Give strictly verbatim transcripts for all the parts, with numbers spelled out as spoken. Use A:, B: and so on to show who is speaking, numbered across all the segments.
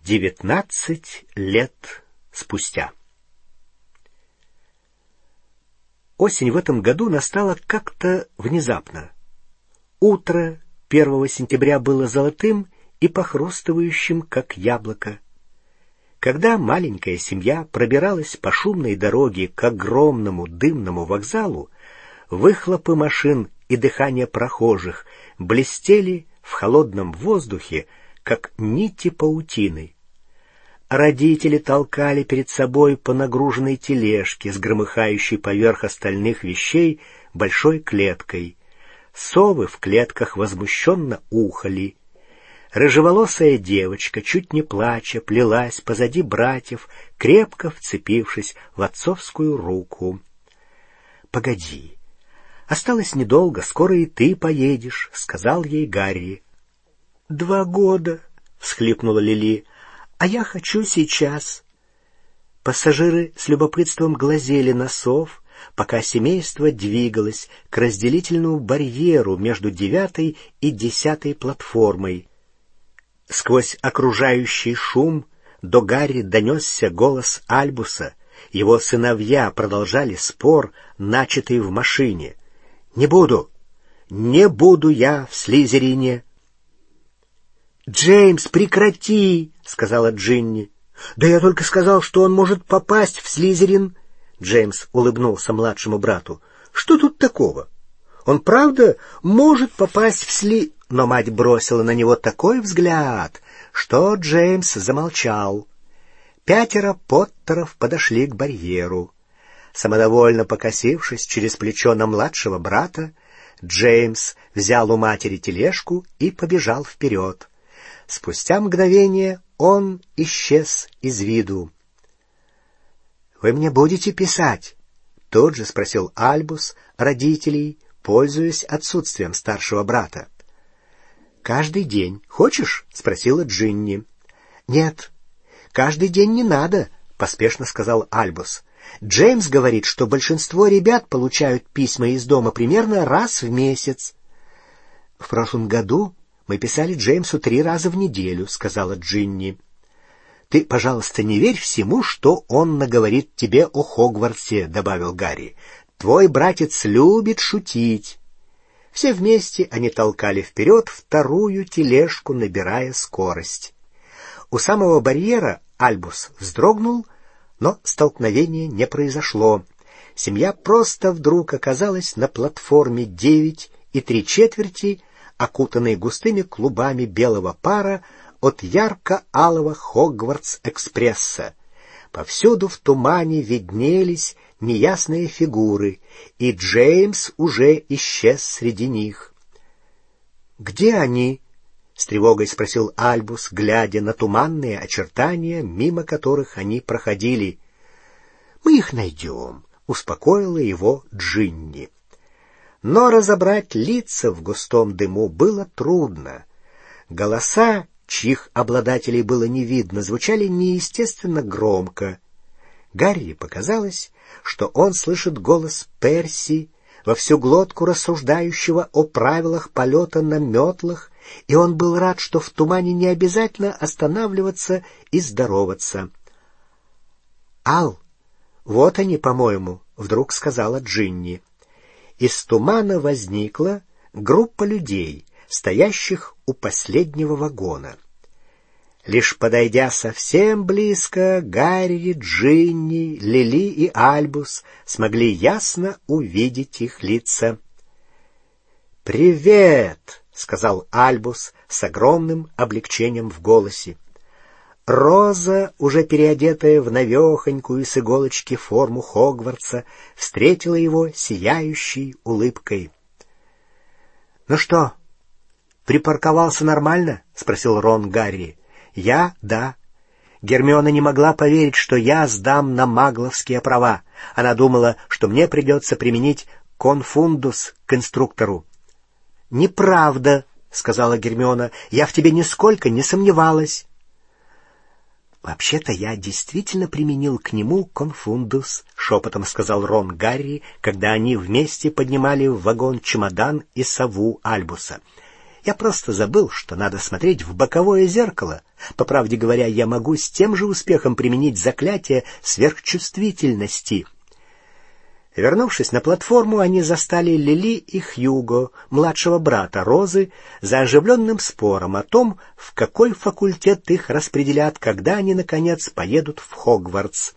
A: Девятнадцать лет спустя. Осень в этом году настала как-то внезапно. Утро первого сентября было золотым и похрустывающим, как яблоко. Когда маленькая семья пробиралась по шумной дороге к огромному дымному вокзалу, выхлопы машин и дыхание прохожих блестели в холодном воздухе, как нити паутины. Родители толкали перед собой по нагруженной тележке с громыхающей поверх остальных вещей большой клеткой. Совы в клетках возмущенно ухали. Рыжеволосая девочка, чуть не плача, плелась позади братьев, крепко вцепившись в отцовскую руку. — Погоди, осталось недолго, скоро и ты поедешь, — сказал ей Гарри. — Два года, — всхлипнула Лили. — А я хочу сейчас. Пассажиры с любопытством глазели на сов, пока семейство двигалось к разделительному барьеру между девятой и десятой платформой. Сквозь окружающий шум до Гарри донесся голос Альбуса. Его сыновья продолжали спор, начатый в машине. «Не буду! Не буду я в Слизерине!» «Джеймс, прекрати!» — сказала Джинни. «Да я только сказал, что он может попасть в Слизерин!» Джеймс улыбнулся младшему брату. «Что тут такого? Он правда может попасть в Сли...» Но мать бросила на него такой взгляд, что Джеймс замолчал. Пятеро Поттеров подошли к барьеру. Самодовольно покосившись через плечо на младшего брата, Джеймс взял у матери тележку и побежал вперед. Спустя мгновение он исчез из виду. «Вы мне будете писать?» — тут же спросил Альбус родителей, пользуясь отсутствием старшего брата. «Каждый день. Хочешь?» — спросила Джинни. «Нет, каждый день не надо», — поспешно сказал Альбус. «Джеймс говорит, что большинство ребят получают письма из дома примерно раз в месяц». «В прошлом году мы писали Джеймсу три раза в неделю», — сказала Джинни. «Ты, пожалуйста, не верь всему, что он наговорит тебе о Хогвартсе», — добавил Гарри. «Твой братец любит шутить». Все вместе они толкали вперед вторую тележку, набирая скорость. У самого барьера Альбус вздрогнул, но столкновения не произошло. Семья просто вдруг оказалась на платформе девять и три четверти, окутанной густыми клубами белого пара от ярко-алого Хогвартс-экспресса. Повсюду в тумане виднелись неясные фигуры, и Джеймс уже исчез среди них. «Где они?» — с тревогой спросил Альбус, глядя на туманные очертания, мимо которых они проходили. «Мы их найдем», — успокоила его Джинни. Но разобрать лица в густом дыму было трудно. Голоса, чьих обладателей было не видно, звучали неестественно громко. Гарри показалось, что он слышит голос Перси, во всю глотку рассуждающего о правилах полета на метлах, и он был рад, что в тумане не обязательно останавливаться и здороваться. «Ал, вот они, по-моему», — вдруг сказала Джинни. Из тумана возникла группа людей, стоящих у последнего вагона. Лишь подойдя совсем близко, Гарри, Джинни, Лили и Альбус смогли ясно увидеть их лица. «Привет!» — сказал Альбус с огромным облегчением в голосе. Роза, уже переодетая в навехонькую с иголочки форму Хогвартса, встретила его сияющей улыбкой. — Ну что, припарковался нормально? — спросил Рон Гарри. — Я — да. Гермиона не могла поверить, что я сдам на магловские права. Она думала, что мне придется применить конфундус к инструктору. — Неправда, — сказала Гермиона. — Я в тебе нисколько не сомневалась. «Вообще-то я действительно применил к нему конфундус», — шепотом сказал Рон Гарри, когда они вместе поднимали в вагон чемодан и сову Альбуса. Я просто забыл, что надо смотреть в боковое зеркало. По правде говоря, я могу с тем же успехом применить заклятие сверхчувствительности». Вернувшись на платформу, они застали Лили и Хьюго, младшего брата Розы, за оживленным спором о том, в какой факультет их распределят, когда они, наконец, поедут в Хогвартс.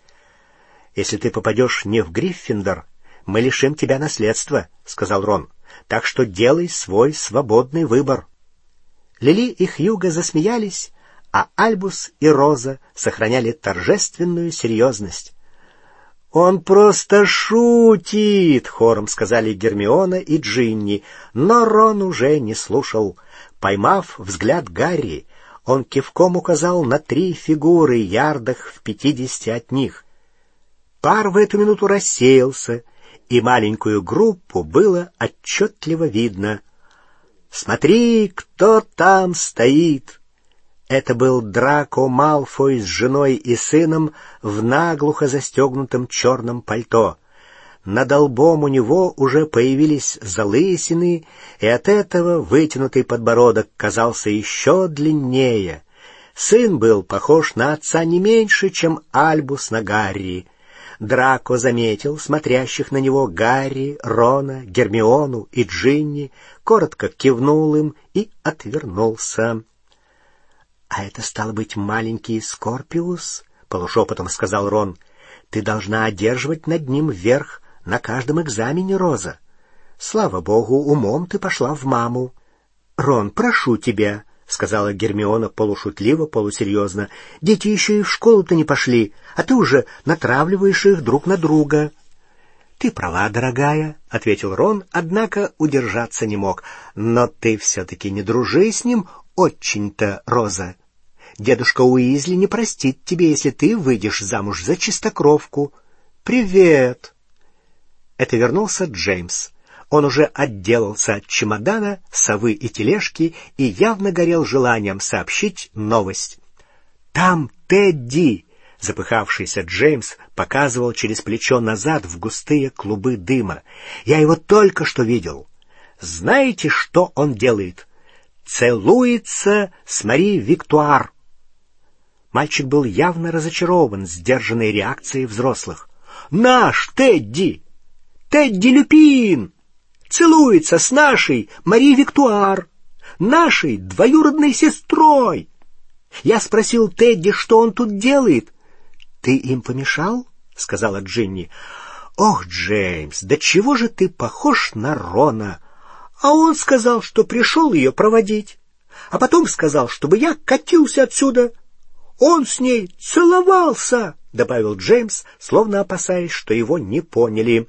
A: «Если ты попадешь не в Гриффиндор, мы лишим тебя наследства», — сказал Рон. «Так что делай свой свободный выбор». Лили и Хьюго засмеялись, а Альбус и Роза сохраняли торжественную серьезность. «Он просто шутит!» — хором сказали Гермиона и Джинни, но Рон уже не слушал. Поймав взгляд Гарри, он кивком указал на три фигуры, ярдах в пятидесяти от них. Пар в эту минуту рассеялся, и маленькую группу было отчетливо видно. «Смотри, кто там стоит!» Это был Драко Малфой с женой и сыном в наглухо застегнутом черном пальто. Над лбом у него уже появились залысины, и от этого вытянутый подбородок казался еще длиннее. Сын был похож на отца не меньше, чем Альбус на Гарри. Драко заметил смотрящих на него Гарри, Рона, Гермиону и Джинни, коротко кивнул им и отвернулся. «А это, стало быть, маленький Скорпиус?» — полушепотом сказал Рон. «Ты должна одерживать над ним верх на каждом экзамене, Роза. Слава богу, умом ты пошла в маму». «Рон, прошу тебя», — сказала Гермиона полушутливо, полусерьезно. «Дети еще и в школу-то не пошли, а ты уже натравливаешь их друг на друга». «Ты права, дорогая», — ответил Рон, однако удержаться не мог. «Но ты все-таки не дружи с ним очень-то, Роза. Дедушка Уизли не простит тебе, если ты выйдешь замуж за чистокровку. Привет!» Это вернулся Джеймс. Он уже отделался от чемодана, совы и тележки и явно горел желанием сообщить новость. «Там Тедди!» — запыхавшийся Джеймс показывал через плечо назад в густые клубы дыма. «Я его только что видел. Знаете, что он делает? Целуется с Мари Виктуар». Мальчик был явно разочарован сдержанной реакцией взрослых. «Наш Тедди! Тедди Люпин! Целуется с нашей Мари Виктуар, нашей двоюродной сестрой! Я спросил Тедди, что он тут делает». «Ты им помешал?» — сказала Джинни. «Ох, Джеймс, да чего же ты похож на Рона!» «А он сказал, что пришел ее проводить, а потом сказал, чтобы я катился отсюда. Он с ней целовался», — добавил Джеймс, словно опасаясь, что его не поняли.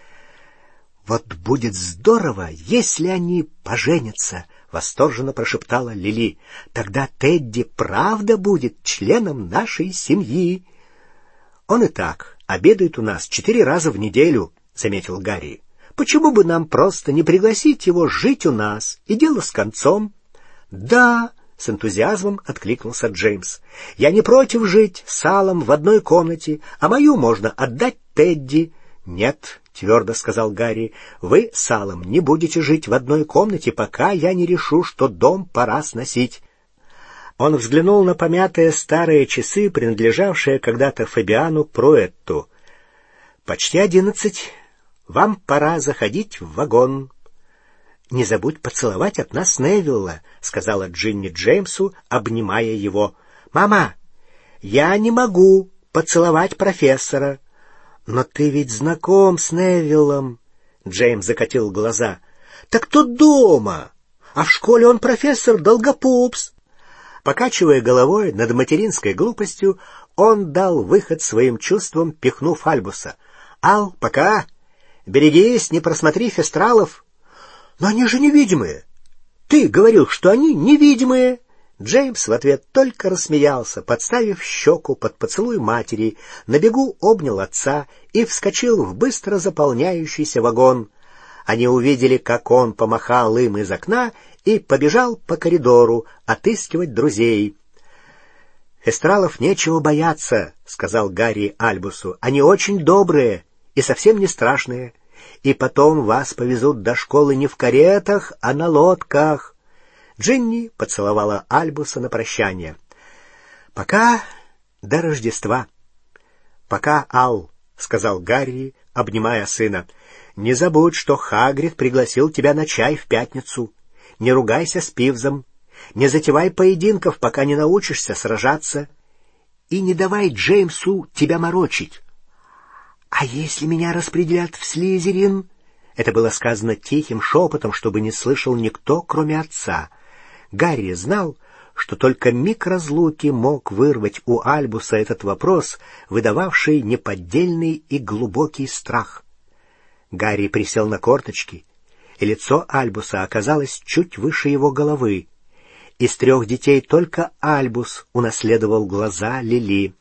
A: «Вот будет здорово, если они поженятся», — восторженно прошептала Лили. «Тогда Тедди правда будет членом нашей семьи». «Он и так обедает у нас четыре раза в неделю», — заметил Гарри. «Почему бы нам просто не пригласить его жить у нас, и дело с концом?» «Да», — с энтузиазмом откликнулся Джеймс. «Я не против жить с Алом в одной комнате, а мою можно отдать Тедди». «Нет», — твердо сказал Гарри, — «вы с Алом не будете жить в одной комнате, пока я не решу, что дом пора сносить». Он взглянул на помятые старые часы, принадлежавшие когда-то Фабиану Пруэтту. «Почти одиннадцать. Вам пора заходить в вагон». «Не забудь поцеловать от нас Невилла», — сказала Джинни Джеймсу, обнимая его. «Мама, я не могу поцеловать профессора». «Но ты ведь знаком с Невиллом», — Джеймс закатил глаза. «Так тот дома, а в школе он профессор Долгопупс». Покачивая головой над материнской глупостью, он дал выход своим чувствам, пихнув Альбуса. «Ал, пока! Берегись, не просмотри фестралов!» «Но они же невидимые! Ты говорил, что они невидимые!» Джеймс в ответ только рассмеялся, подставив щеку под поцелуй матери, на бегу обнял отца и вскочил в быстро заполняющийся вагон. Они увидели, как он помахал им из окна и побежал по коридору отыскивать друзей. «Фестралов нечего бояться», — сказал Гарри Альбусу. «Они очень добрые и совсем не страшные. И потом вас повезут до школы не в каретах, а на лодках. Джинни поцеловала Альбуса на прощание. «Пока до Рождества». «Пока, Ал», — сказал Гарри, обнимая сына. «Не забудь, что Хагрид пригласил тебя на чай в пятницу. Не ругайся с Пивзом. Не затевай поединков, пока не научишься сражаться. И не давай Джеймсу тебя морочить». «А если меня распределят в Слизерин?» Это было сказано тихим шепотом, чтобы не слышал никто, кроме отца. Гарри знал, что только миг разлуки мог вырвать у Альбуса этот вопрос, выдававший неподдельный и глубокий страх. Гарри присел на корточки, и лицо Альбуса оказалось чуть выше его головы. Из трех детей только Альбус унаследовал глаза Лили.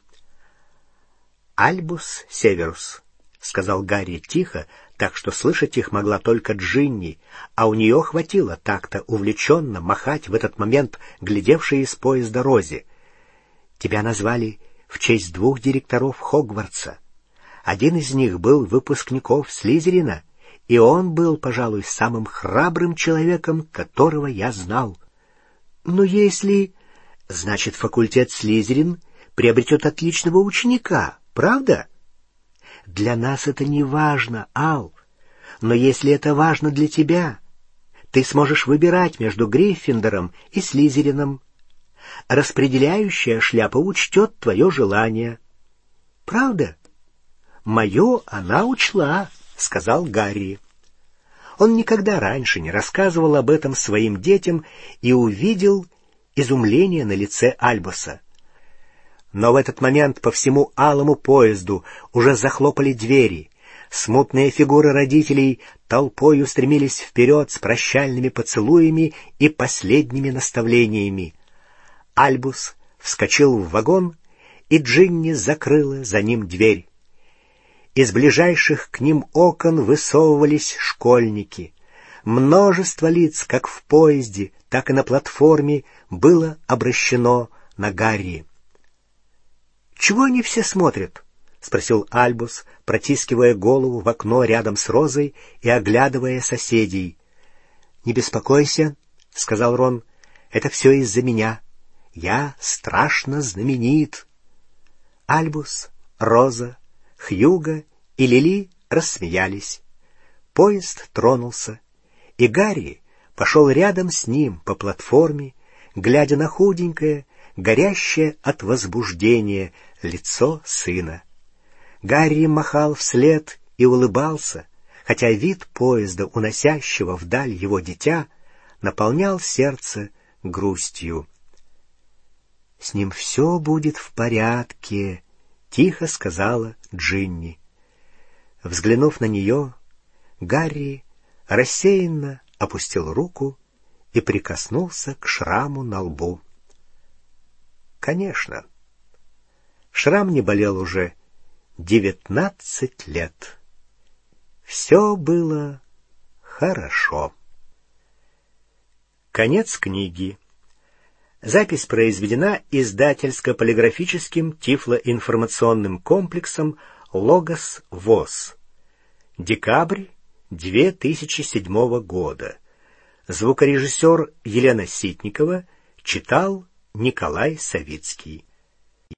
A: «Альбус Северус», — сказал Гарри тихо, так что слышать их могла только Джинни, а у нее хватило так-то увлеченно махать в этот момент глядевшей из поезда Розе. «Тебя назвали в честь двух директоров Хогвартса. Один из них был выпускников Слизерина, и он был, пожалуй, самым храбрым человеком, которого я знал. Но если... Значит, факультет Слизерин приобретет отличного ученика, правда? Для нас это не важно, Ал. Но если это важно для тебя, ты сможешь выбирать между Гриффиндором и Слизерином. Распределяющая шляпа учтет твое желание. Правда? Мое она учла, — сказал Гарри. Он никогда раньше не рассказывал об этом своим детям и увидел изумление на лице Альбуса. Но в этот момент по всему алому поезду уже захлопали двери. Смутные фигуры родителей толпой устремились вперед с прощальными поцелуями и последними наставлениями. Альбус вскочил в вагон, и Джинни закрыла за ним дверь. Из ближайших к ним окон высовывались школьники. Множество лиц, как в поезде, так и на платформе, было обращено на Гарри. «Чего они все смотрят?» — спросил Альбус, протискивая голову в окно рядом с Розой и оглядывая соседей. «Не беспокойся», — сказал Рон, — «это все из-за меня. Я страшно знаменит». Альбус, Роза, Хьюго и Лили рассмеялись. Поезд тронулся, и Гарри пошел рядом с ним по платформе, глядя на худенькое, горящее от возбуждения лицо сына. Гарри махал вслед и улыбался, хотя вид поезда, уносящего вдаль его дитя, наполнял сердце грустью. «С ним все будет в порядке», — тихо сказала Джинни. Взглянув на нее, Гарри рассеянно опустил руку и прикоснулся к шраму на лбу. Конечно, шрам не болел уже девятнадцать лет. Все было хорошо. Конец книги. Запись произведена издательско-полиграфическим тифлоинформационным комплексом «Логос ВОС». Декабрь две тысячи седьмого года. Звукорежиссер Елена Ситникова читал Николай Савицкий.